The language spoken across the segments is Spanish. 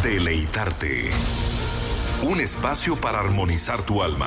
Deleitarte. Un espacio para armonizar tu alma.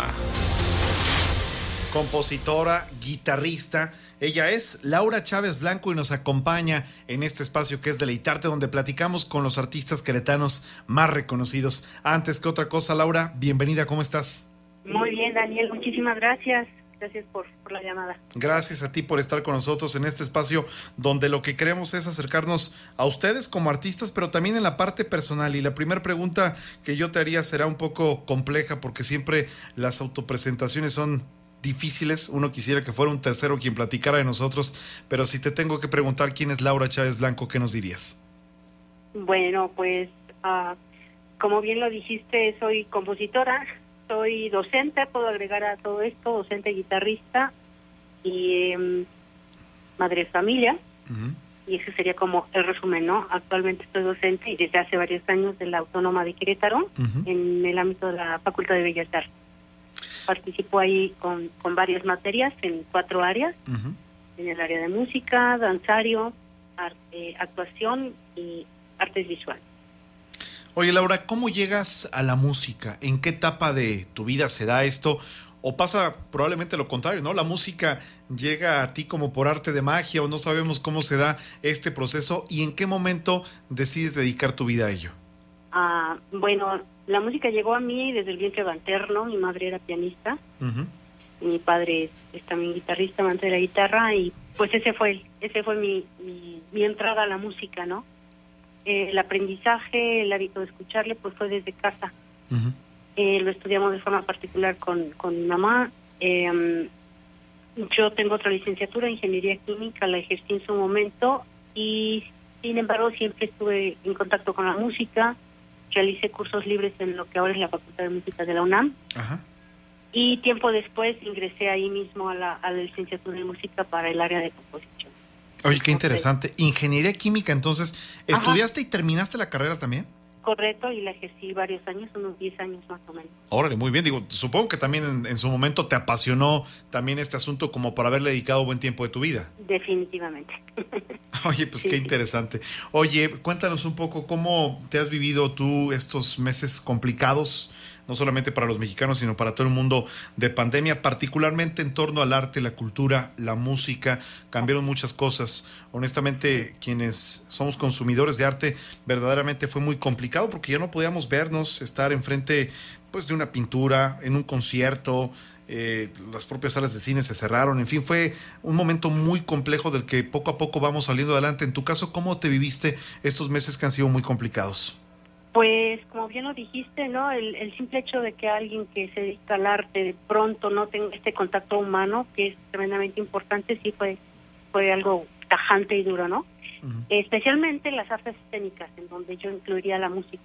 Compositora, guitarrista. Ella es Laura Chávez Blanco y nos acompaña en este espacio que es Deleitarte, donde platicamos con los artistas queretanos más reconocidos. Antes que otra cosa, Laura, bienvenida, ¿cómo estás? Muy bien, Daniel, muchísimas gracias. Gracias por la llamada. Gracias a ti por estar con nosotros en este espacio donde lo que queremos es acercarnos a ustedes como artistas, pero también en la parte personal. Y la primera pregunta que yo te haría será un poco compleja porque siempre las autopresentaciones son difíciles. Uno quisiera que fuera un tercero quien platicara de nosotros, pero si te tengo que preguntar quién es Laura Chávez Blanco, ¿qué nos dirías? Bueno, pues como bien lo dijiste, soy compositora. Soy docente, puedo agregar a todo esto, docente, guitarrista y madre de familia. Uh-huh. Y ese sería como el resumen, ¿no? Actualmente soy docente y desde hace varios años de la Autónoma de Querétaro, uh-huh, en el ámbito de la Facultad de Bellas Artes. Participo ahí con varias materias en 4 áreas, uh-huh, en el área de música, danzario, actuación y artes visuales. Oye, Laura, ¿cómo llegas a la música? ¿En qué etapa de tu vida se da esto? ¿O pasa probablemente lo contrario, ¿no? La música llega a ti como por arte de magia o no sabemos cómo se da este proceso y en qué momento decides dedicar tu vida a ello. Bueno, la música llegó a mí desde el vientre materno. Mi madre era pianista, uh-huh, mi padre es también guitarrista, amante de la guitarra y pues ese fue mi entrada a la música, ¿no? El aprendizaje, el hábito de escucharle, pues fue desde casa. Uh-huh. Lo estudiamos de forma particular con mi mamá. Yo tengo otra licenciatura en Ingeniería Química, la ejercí en su momento y, sin embargo, siempre estuve en contacto con la música. Realicé cursos libres en lo que ahora es la Facultad de Música de la UNAM. Uh-huh. Y tiempo después ingresé ahí mismo a la licenciatura en música para el área de composición. Oye, qué interesante. Ingeniería química, entonces, ¿estudiaste y terminaste la carrera también? Correcto, y la ejercí varios años, unos 10 años más o menos. Órale, muy bien. Digo, supongo que también en su momento te apasionó también este asunto como por haberle dedicado buen tiempo de tu vida. Definitivamente. Oye, pues sí, qué interesante. Oye, cuéntanos un poco cómo te has vivido tú estos meses complicados, no solamente para los mexicanos, sino para todo el mundo de pandemia, particularmente en torno al arte, la cultura, la música. Cambiaron muchas cosas. Honestamente, quienes somos consumidores de arte, verdaderamente fue muy complicado porque ya no podíamos vernos, estar enfrente pues de una pintura, en un concierto. Las propias salas de cine se cerraron, en fin, fue un momento muy complejo del que poco a poco vamos saliendo adelante. En tu caso, ¿cómo te viviste estos meses que han sido muy complicados? Pues, como bien lo dijiste, ¿no? El simple hecho de que alguien que se dedica al arte de pronto no tenga este contacto humano, que es tremendamente importante, sí fue algo tajante y duro, ¿no? Uh-huh. Especialmente las artes escénicas, en donde yo incluiría la música.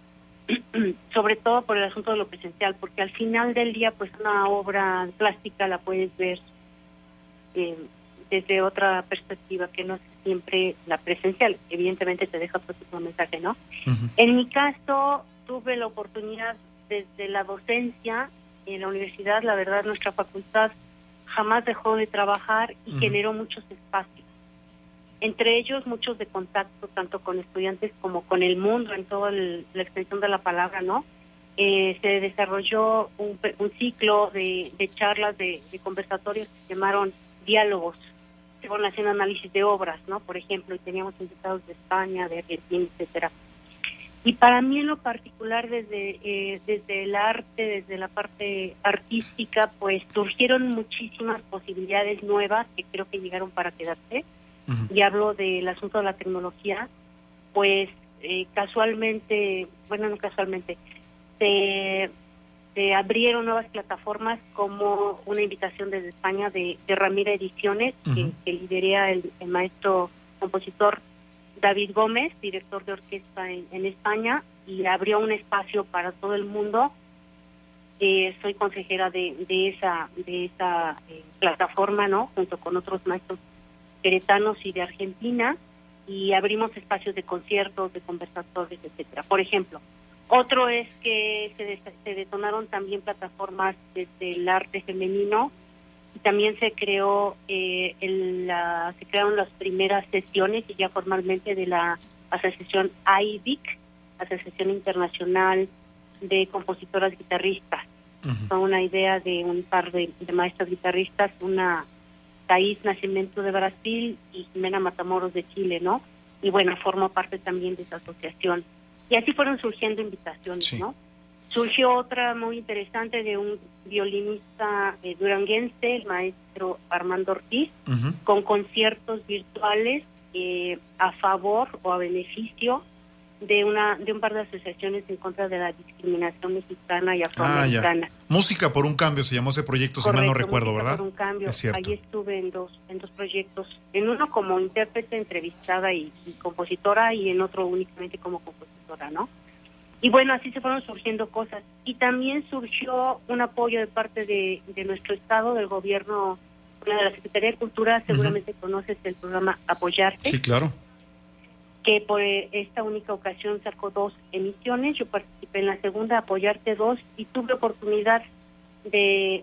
Sobre todo por el asunto de lo presencial, porque al final del día, pues una obra plástica la puedes ver desde otra perspectiva que no es siempre la presencial. Evidentemente te deja otro tipo de mensaje, ¿no? Uh-huh. En mi caso, tuve la oportunidad desde la docencia en la universidad. La verdad, nuestra facultad jamás dejó de trabajar y uh-huh, generó muchos espacios. Entre ellos, muchos de contacto, tanto con estudiantes como con el mundo, en toda la extensión de la palabra, ¿no? Se desarrolló un ciclo de charlas, de conversatorios que se llamaron diálogos, se fueron haciendo análisis de obras, ¿no? Por ejemplo, y teníamos invitados de España, de Argentina, etcétera. Y para mí en lo particular, desde el arte, desde la parte artística, pues surgieron muchísimas posibilidades nuevas que creo que llegaron para quedarse. Uh-huh. Y hablo del asunto de la tecnología, pues casualmente, bueno, no casualmente, se abrieron nuevas plataformas como una invitación desde España de Ramira Ediciones, uh-huh, que lidera el maestro compositor David Gómez, director de orquesta en España, y abrió un espacio para todo el mundo. Soy consejera de esa plataforma, ¿no? Junto con otros maestros queretanos y de Argentina, y abrimos espacios de conciertos, de conversatorios, etcétera. Por ejemplo, otro es que se detonaron también plataformas desde el arte femenino y también se creó se crearon las primeras sesiones y ya formalmente de la asociación AIDIC, Asociación Internacional de Compositoras Guitarristas. Fue una idea de un par de maestras guitarristas, una Thaís Nascimento de Brasil y Jimena Matamoros de Chile, ¿no? Y bueno, formo parte también de esa asociación. Y así fueron surgiendo invitaciones, sí, ¿no? Surgió otra muy interesante de un violinista duranguense, el maestro Armando Ortiz, con conciertos virtuales a favor o a beneficio de un par de asociaciones en contra de la discriminación mexicana y afroamericana. Música por un cambio se llamó ese proyecto, si mal no recuerdo, Música ¿verdad? Por un cambio. Es cierto. Ahí estuve en dos proyectos, en uno como intérprete, entrevistada y compositora, y en otro únicamente como compositora, ¿no? Y bueno, así se fueron surgiendo cosas. Y también surgió un apoyo de parte de nuestro estado, del gobierno, de la Secretaría de Cultura. Seguramente conoces el programa Apoyarte. Sí, claro. Que por esta única ocasión sacó 2 emisiones. Yo participé en la segunda, Apoyarte 2, y tuve oportunidad de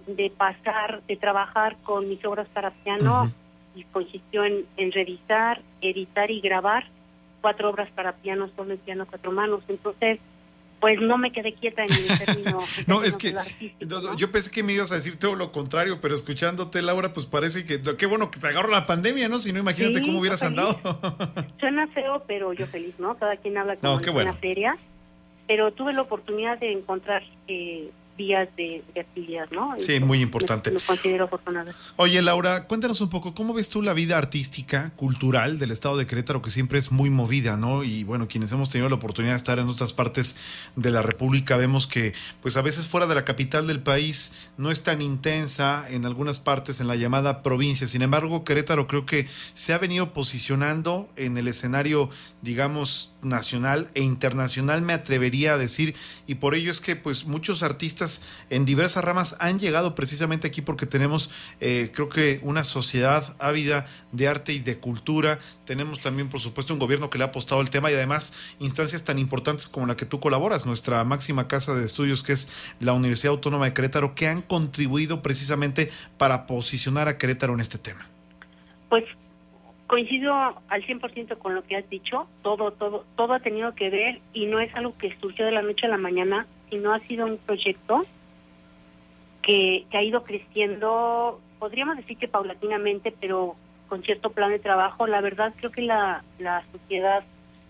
trabajar con mis obras para piano, y consistió en revisar, editar y grabar 4 obras para piano, solo y piano 4 manos. Entonces, pues no me quedé quieta en el término. No, es que ¿no? Yo pensé que me ibas a decir todo lo contrario, pero escuchándote, Laura, pues parece que qué bueno que te agarró la pandemia, ¿no? Si no, imagínate cómo hubieras andado. Suena feo, pero yo feliz, ¿no? Cada quien habla como en una feria, pero tuve la oportunidad de encontrar vías de actividad, ¿no? Sí, muy importante. Lo considero afortunado. Oye, Laura, cuéntanos un poco, ¿cómo ves tú la vida artística, cultural del estado de Querétaro, que siempre es muy movida, ¿no? Y bueno, quienes hemos tenido la oportunidad de estar en otras partes de la República, vemos que pues a veces fuera de la capital del país no es tan intensa en algunas partes en la llamada provincia. Sin embargo, Querétaro creo que se ha venido posicionando en el escenario, digamos, nacional e internacional, me atrevería a decir, y por ello es que pues muchos artistas en diversas ramas han llegado precisamente aquí porque tenemos creo que una sociedad ávida de arte y de cultura. Tenemos también por supuesto un gobierno que le ha apostado al tema y además instancias tan importantes como la que tú colaboras, nuestra máxima casa de estudios que es la Universidad Autónoma de Querétaro, que han contribuido precisamente para posicionar a Querétaro en este tema. Pues coincido al 100% con lo que has dicho. Todo ha tenido que ver, y no es algo que surgió de la noche a la mañana, sino ha sido un proyecto que ha ido creciendo, podríamos decir que paulatinamente, pero con cierto plan de trabajo. La verdad, creo que la sociedad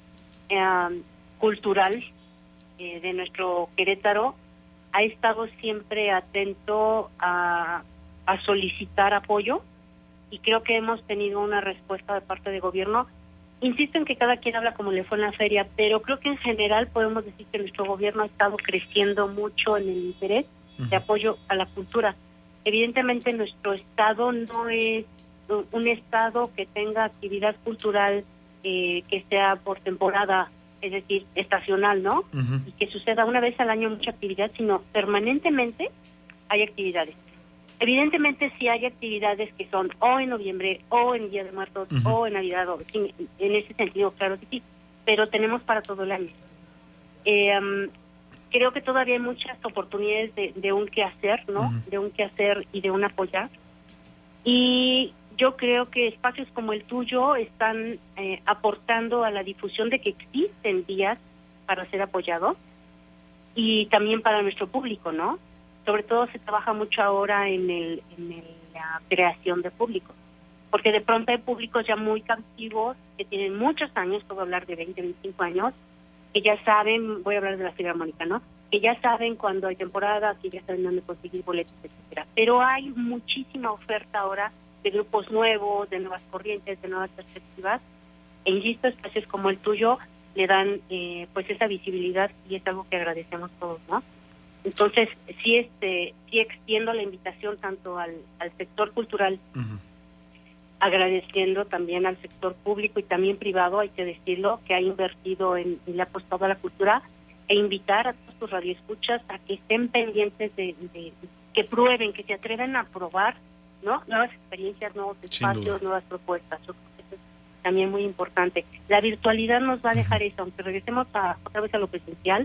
cultural de nuestro Querétaro ha estado siempre atento a solicitar apoyo, y creo que hemos tenido una respuesta de parte del gobierno. Insisto en que cada quien habla como le fue en la feria, pero creo que en general podemos decir que nuestro gobierno ha estado creciendo mucho en el interés de apoyo a la cultura. Evidentemente nuestro estado no es un estado que tenga actividad cultural que sea por temporada, es decir, estacional, ¿no? Y que suceda una vez al año mucha actividad, sino permanentemente hay actividades. Evidentemente sí hay actividades que son o en noviembre, o en Día de Muertos, o en Navidad, o en ese sentido, claro que sí, pero tenemos para todo el año. Creo que todavía hay muchas oportunidades de un quehacer, ¿no? De un quehacer y de un apoyar. Y yo creo que espacios como el tuyo están aportando a la difusión de que existen días para ser apoyados, y también para nuestro público, ¿no? Sobre todo se trabaja mucho ahora en la creación de público, porque de pronto hay públicos ya muy cautivos que tienen muchos años, puedo hablar de 20, 25 años, que ya saben, voy a hablar de la Filarmónica, ¿no? Que ya saben cuando hay temporada, que ya saben dónde conseguir boletos, etcétera. Pero hay muchísima oferta ahora de grupos nuevos, de nuevas corrientes, de nuevas perspectivas, e insisto, espacios como el tuyo le dan pues esa visibilidad, y es algo que agradecemos todos, ¿no? Entonces, sí extiendo la invitación tanto al sector cultural, agradeciendo también al sector público y también privado, hay que decirlo, que ha invertido y le ha apostado a la cultura, e invitar a todos sus radioescuchas a que estén pendientes de que prueben, que se atreven a probar, ¿no? Nuevas experiencias, nuevos espacios, nuevas propuestas. Yo creo que eso es también muy importante. La virtualidad nos va a dejar eso, aunque regresemos otra vez a lo presencial.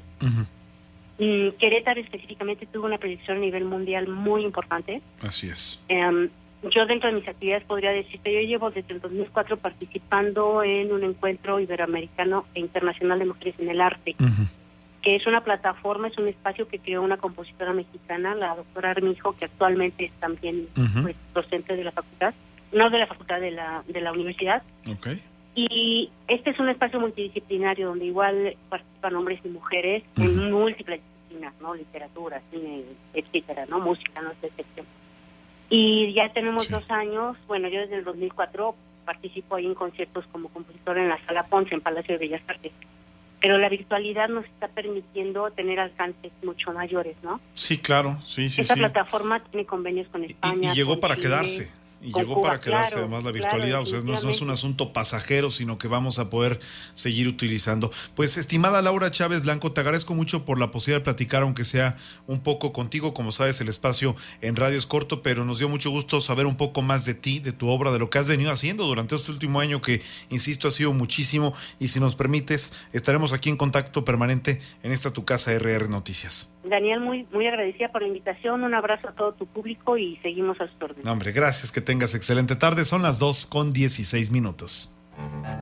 Querétaro específicamente tuvo una proyección a nivel mundial muy importante. Así es. yo dentro de mis actividades podría decirte, yo llevo desde el 2004 participando en un encuentro iberoamericano e internacional de mujeres en el arte, que es una plataforma, es un espacio que creó una compositora mexicana, la doctora Armijo, que actualmente es también pues, docente de la facultad, no de la facultad, de la universidad. Okay. Y este es un espacio multidisciplinario donde igual participan hombres y mujeres en múltiples disciplinas, ¿no? Literatura, cine, etcétera, ¿no? Música, no es excepción. Y ya tenemos 2 años, bueno, yo desde el 2004 participo ahí en conciertos como compositora en la Sala Ponce, en Palacio de Bellas Artes. Pero la virtualidad nos está permitiendo tener alcances mucho mayores, ¿no? Sí, claro, sí. Esta plataforma tiene convenios con España. Y llegó para quedarse. Y llegó Cuba, para quedarse, claro, además, la virtualidad. O sea, no es un asunto pasajero, sino que vamos a poder seguir utilizando. Pues, estimada Laura Chávez Blanco, te agradezco mucho por la posibilidad de platicar, aunque sea un poco contigo. Como sabes, el espacio en radio es corto, pero nos dio mucho gusto saber un poco más de ti, de tu obra, de lo que has venido haciendo durante este último año, que, insisto, ha sido muchísimo. Y si nos permites, estaremos aquí en contacto permanente en esta tu casa RR Noticias. Daniel, muy, muy agradecida por la invitación. Un abrazo a todo tu público y seguimos a sus órdenes. No, hombre, gracias, que tengas excelente tarde. Son las 2:16.